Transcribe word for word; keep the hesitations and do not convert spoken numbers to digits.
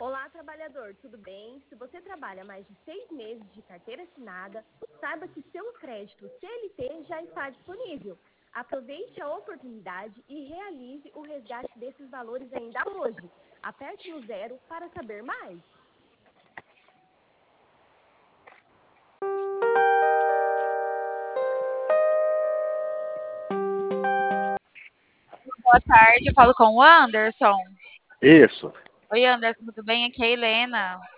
Olá, trabalhador, tudo bem? Se você trabalha mais de seis meses de carteira assinada, saiba que seu crédito C L T já está disponível. Aproveite a oportunidade e realize o resgate desses valores ainda hoje. Aperte no zero para saber mais. Boa tarde, eu falo com o Anderson. Isso. Oi, Anderson, tudo bem? Aqui é a Helena.